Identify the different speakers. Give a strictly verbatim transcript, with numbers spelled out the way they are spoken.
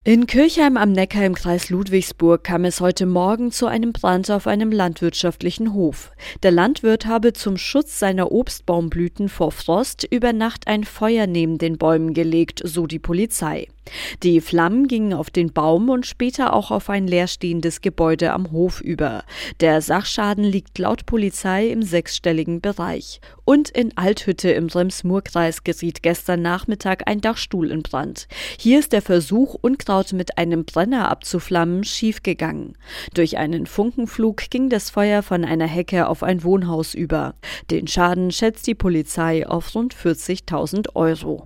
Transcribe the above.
Speaker 1: In Kirchheim am Neckar im Kreis Ludwigsburg kam es heute Morgen zu einem Brand auf einem landwirtschaftlichen Hof. Der Landwirt habe zum Schutz seiner Obstbaumblüten vor Frost über Nacht ein Feuer neben den Bäumen gelegt, so die Polizei. Die Flammen gingen auf den Baum und später auch auf ein leerstehendes Gebäude am Hof über. Der Sachschaden liegt laut Polizei im sechsstelligen Bereich. Und in Althütte im Rems-Murr-Kreis geriet gestern Nachmittag ein Dachstuhl in Brand. Hier ist der Versuch, Unkraut mit einem Brenner abzuflammen, schiefgegangen. Durch einen Funkenflug ging das Feuer von einer Hecke auf ein Wohnhaus über. Den Schaden schätzt die Polizei auf rund vierzigtausend Euro.